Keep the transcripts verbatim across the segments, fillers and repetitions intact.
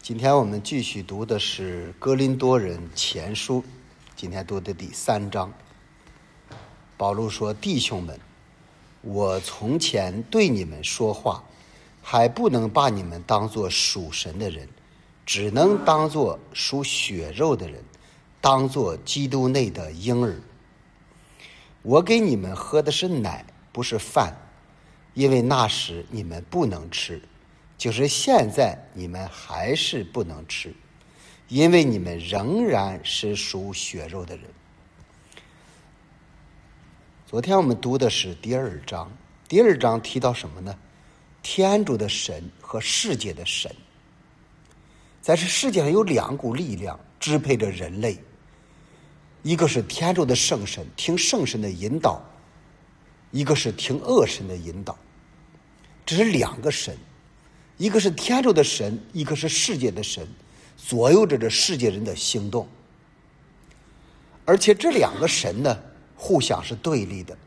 今天我们继续读的是哥林多人前书，今天读的第三章。保罗说：弟兄们，我从前对你们说话，还不能把你们当作属神的人，只能当作属血肉的人，当作基督内的婴儿。我给你们喝的是奶，不是饭，因为那时你们不能吃，就是现在你们还是不能吃，因为你们仍然是属血肉的人。昨天我们读的是第二章，第二章提到什么呢？天主的神和世界的神。在这世界上有两股力量支配着人类，一个是天主的圣神，听圣神的引导，一个是听恶神的引导。这是两个神，一个是天主的神，一个是世界的神，左右着这世界人的行动。而且这两个神呢，互相是对立的。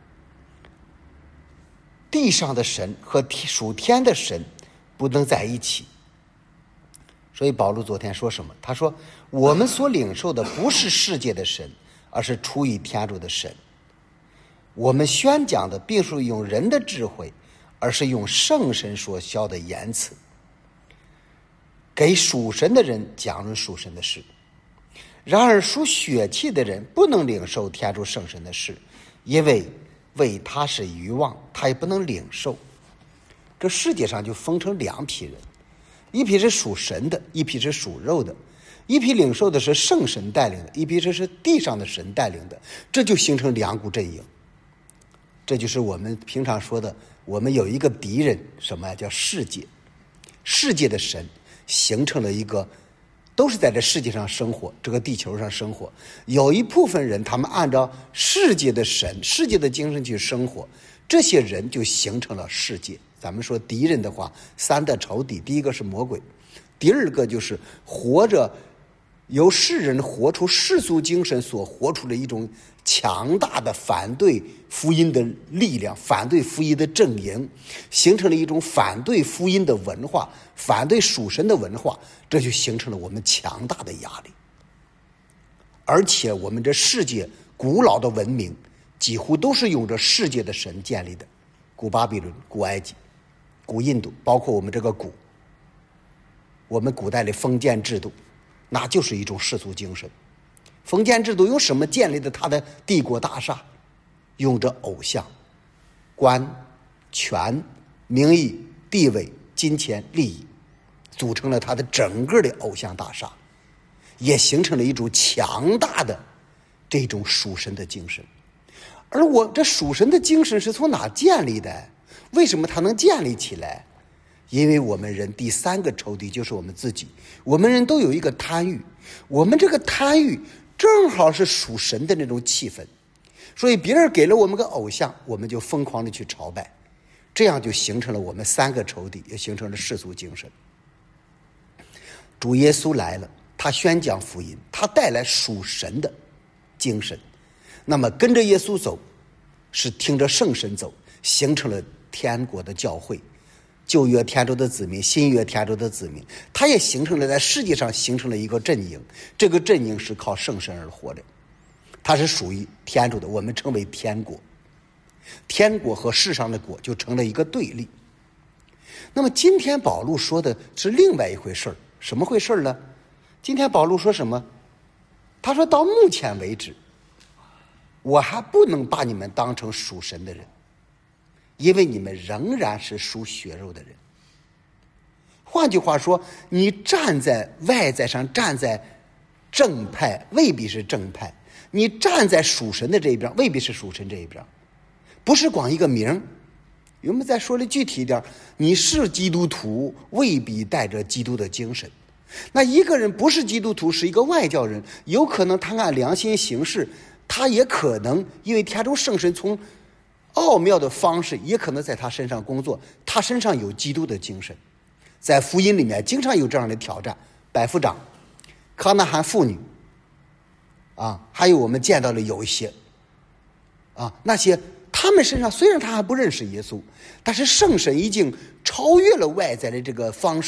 地上的神和属天的神不能在一起。所以保罗昨天说什么？他说我们所领受的不是世界的神，而是出于天主的神。我们宣讲的并不是用人的智慧，而是用圣神所晓的言辞，给属神的人讲论属神的事。然而属血气的人不能领受天主圣神的事，因为为他是愚妄，他也不能领受。这世界上就分成两批人，一批是属神的，一批是属肉的。一批领受的是圣神带领的，一批是地上的神带领的，这就形成两股阵营。这就是我们平常说的，我们有一个敌人，什么呀？叫世界。世界的神形成了一个，都是在这世界上生活，这个地球上生活。有一部分人，他们按照世界的神、世界的精神去生活，这些人就形成了世界。咱们说敌人的话，三大仇敌，第一个是魔鬼，第二个就是活着由世人活出世俗精神所活出的一种强大的反对福音的力量，反对福音的阵营，形成了一种反对福音的文化，反对属神的文化，这就形成了我们强大的压力。而且我们这世界古老的文明几乎都是用着世界的神建立的，古巴比伦、古埃及、古印度，包括我们这个古我们古代的封建制度，那就是一种世俗精神。封建制度用什么建立的他的帝国大厦？用着偶像、官、权、名义、地位、金钱、利益，组成了他的整个的偶像大厦，也形成了一种强大的这种属神的精神。而我这属神的精神是从哪建立的？为什么它能建立起来？因为我们人第三个仇敌就是我们自己。我们人都有一个贪欲，我们这个贪欲正好是属神的那种气氛，所以别人给了我们个偶像，我们就疯狂的去朝拜，这样就形成了我们三个仇敌，也形成了世俗精神。主耶稣来了，他宣讲福音，他带来属神的精神，那么跟着耶稣走是听着圣神走，形成了天国的教会，旧约天主的子民，新约天主的子民，它也形成了在世界上形成了一个阵营。这个阵营是靠圣神而活的，它是属于天主的，我们称为天国。天国和世上的国就成了一个对立。那么今天保禄说的是另外一回事儿，什么回事呢？今天保禄说什么？他说到目前为止，我还不能把你们当成属神的人，因为你们仍然是属血肉的人。换句话说，你站在外在上，站在正派未必是正派，你站在属神的这一边未必是属神这一边，不是光一个名。我们再说的具体一点，你是基督徒未必带着基督的精神。那一个人不是基督徒，是一个外教人，有可能他按良心行事，他也可能因为天主圣神从奥妙的方式也可能在他身上工作，他身上有基督的精神。在福音里面经常有这样的挑战，百夫长、康纳罕妇女啊，还有我们见到的有一些啊，那些他们身上虽然他还不认识耶稣，但是圣神已经超越了外在的这个方式，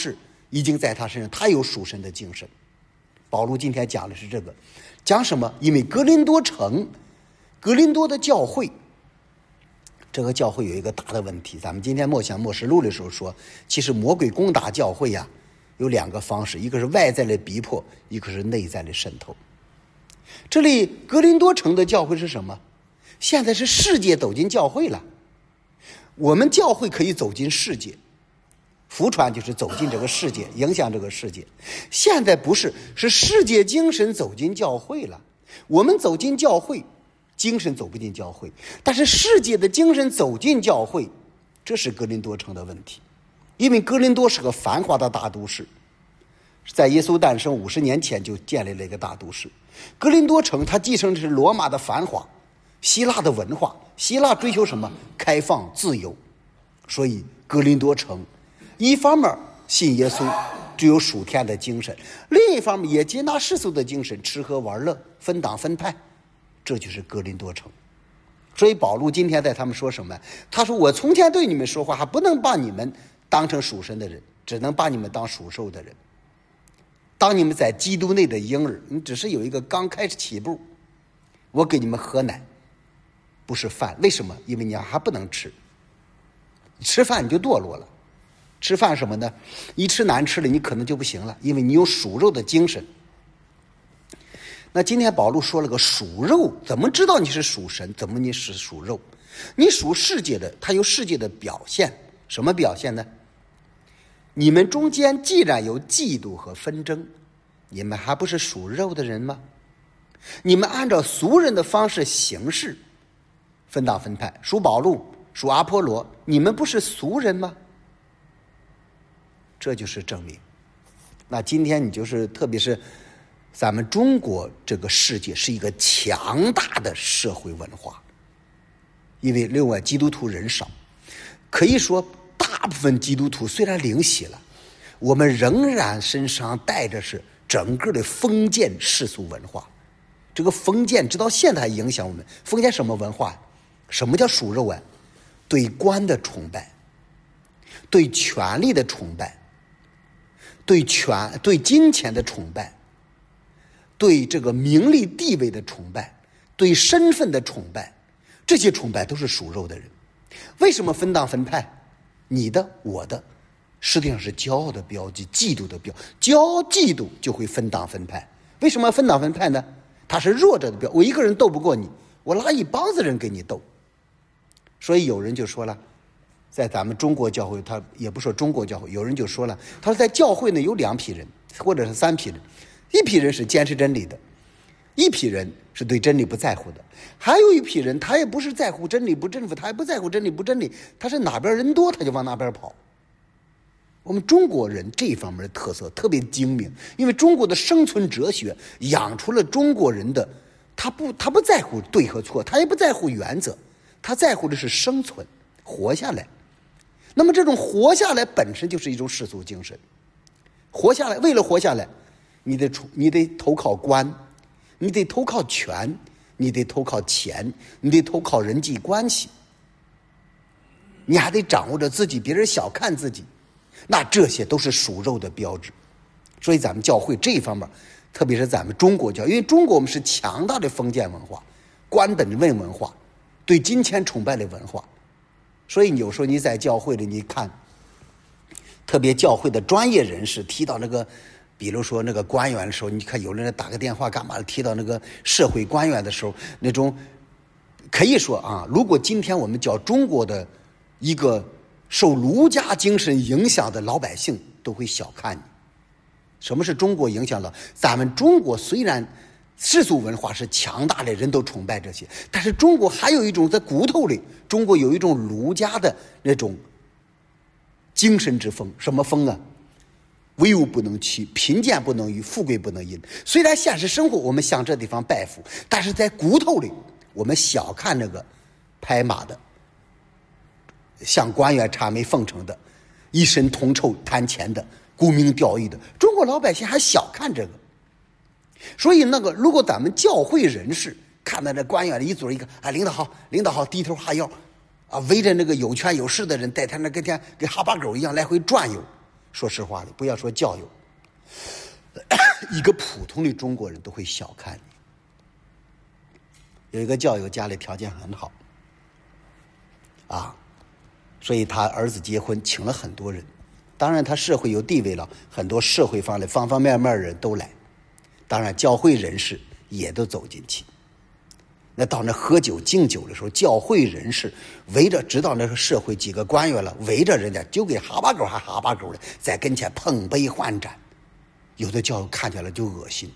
已经在他身上，他有属神的精神。保罗今天讲的是这个，讲什么？因为哥林多城，哥林多的教会，这个教会有一个大的问题。咱们今天默想默示录的时候说，其实魔鬼攻打教会呀、啊，有两个方式，一个是外在的逼迫，一个是内在的渗透。这里哥林多城的教会是什么？现在是世界走进教会了。我们教会可以走进世界，福传就是走进这个世界，影响这个世界。现在不是，是世界精神走进教会了。我们走进教会，精神走不进教会，但是世界的精神走进教会，这是哥林多城的问题。因为哥林多是个繁华的大都市，在耶稣诞生五十年前就建立了一个大都市。哥林多城它继承的是罗马的繁华，希腊的文化。希腊追求什么？开放自由。所以哥林多城一方面信耶稣，具有属天的精神，另一方面也接纳世俗的精神，吃喝玩乐，分党分派，这就是哥林多城。所以保罗今天在他们说什么？他说我从前对你们说话，还不能把你们当成属神的人，只能把你们当属兽的人。当你们在基督内的婴儿，你只是有一个刚开始起步，我给你们喝奶，不是饭。为什么？因为你还不能吃，吃饭你就堕落了。吃饭什么呢？一吃难吃了，你可能就不行了，因为你有属肉的精神。那今天保罗说了个属肉，怎么知道你是属神？怎么你是属肉？你属世界的，它有世界的表现。什么表现呢？你们中间既然有嫉妒和纷争，你们还不是属肉的人吗？你们按照俗人的方式行事，分党分派，属保禄，属阿波罗，你们不是俗人吗？这就是证明。那今天你就是，特别是咱们中国这个世界是一个强大的社会文化，因为另外基督徒人少，可以说大部分基督徒虽然领洗了，我们仍然身上带着是整个的封建世俗文化。这个封建直到现在还影响我们。封建什么文化？什么叫属肉啊？对官的崇拜，对权力的崇拜，对权对金钱的崇拜，对这个名利地位的崇拜，对身份的崇拜，这些崇拜都是属肉的人。为什么分党分派？你的我的实际上是骄傲的标记，嫉妒的标，骄傲嫉妒就会分党分派。为什么分党分派呢？他是弱者的标，我一个人斗不过你，我拉一帮子人跟你斗。所以有人就说了，在咱们中国教会，他也不说中国教会，有人就说了，他说在教会呢有两批人或者是三批人，一批人是坚持真理的，一批人是对真理不在乎的，还有一批人他也不是在乎真理不真理，他也不在乎真理不真理，他是哪边人多他就往哪边跑。我们中国人这方面的特色特别精明，因为中国的生存哲学养出了中国人的，他不他不在乎对和错，他也不在乎原则，他在乎的是生存，活下来。那么这种活下来本身就是一种世俗精神。活下来，为了活下来，你得你得投靠官，你得投靠权，你得投靠钱，你得投靠人际关系，你还得掌握着自己，别人小看自己，那这些都是属肉的标志。所以咱们教会这一方面，特别是咱们中国教，因为中国我们是强大的封建文化，官本位文化，对金钱崇拜的文化。所以有时候你在教会里，你看特别教会的专业人士提到那个，比如说那个官员的时候，你看有人打个电话干嘛，提到那个社会官员的时候，那种可以说啊，如果今天我们叫中国的一个受儒家精神影响的老百姓，都会小看你。什么是中国影响了？咱们中国虽然世俗文化是强大的，人都崇拜这些，但是中国还有一种在骨头里，中国有一种儒家的那种精神之风。什么风啊？威武不能屈，贫贱不能移，富贵不能淫。虽然现实生活我们向这地方拜服，但是在骨头里我们小看那个拍马的，向官员谄媚奉承的，一身铜臭贪钱的，沽名钓誉的，中国老百姓还小看这个。所以那个如果咱们教会人士看到那官员一嘴一个啊，领导好，领导好，低头哈腰啊，围着那个有权有势的人在他那跟天跟哈巴狗一样来回转悠， 说实话的，不要说教友，一个普通的中国人都会小看你。有一个教友家里条件很好啊，所以他儿子结婚请了很多人，当然他社会有地位了，很多社会方的方方面面的人都来，当然教会人士也都走进去。那到那喝酒敬酒的时候，教会人士围着，知道那是社会几个官员了，围着人家就给哈巴狗还哈巴狗的，在跟前碰杯换盏，有的教友看起来就恶心。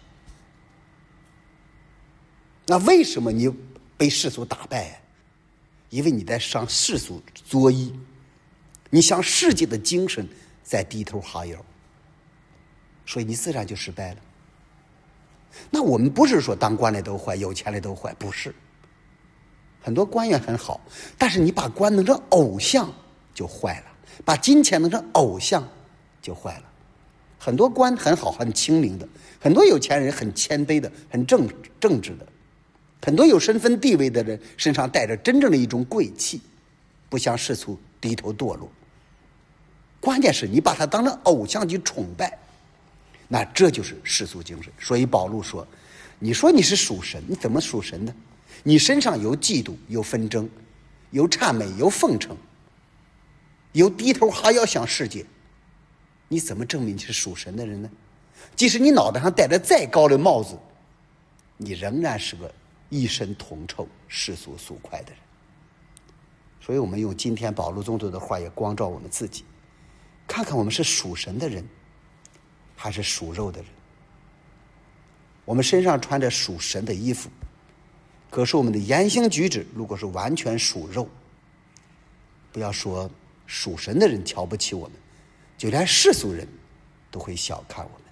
那为什么你被世俗打败啊？因为你在向世俗作揖，你向世界的精神在低头哈腰，所以你自然就失败了。那我们不是说当官的都坏，有钱的都坏，不是。很多官员很好，但是你把官弄成偶像就坏了，把金钱弄成偶像就坏了。很多官很好，很清明的，很多有钱人很谦卑的，很正正直的，很多有身份地位的人身上带着真正的一种贵气，不向世俗低头堕落。关键是你把他当成偶像去崇拜，那这就是世俗精神。所以保禄说，你说你是属神，你怎么属神呢？你身上有嫉妒，有纷争，有谄媚，有奉承，有低头哈腰向世界，你怎么证明你是属神的人呢？即使你脑袋上戴着再高的帽子，你仍然是个一身铜臭、世俗俗快的人。所以我们用今天保禄宗徒的话也光照我们自己，看看我们是属神的人还是属肉的人。我们身上穿着属神的衣服，可是我们的言行举止如果是完全属肉，不要说属神的人瞧不起我们，就连世俗人都会小看我们。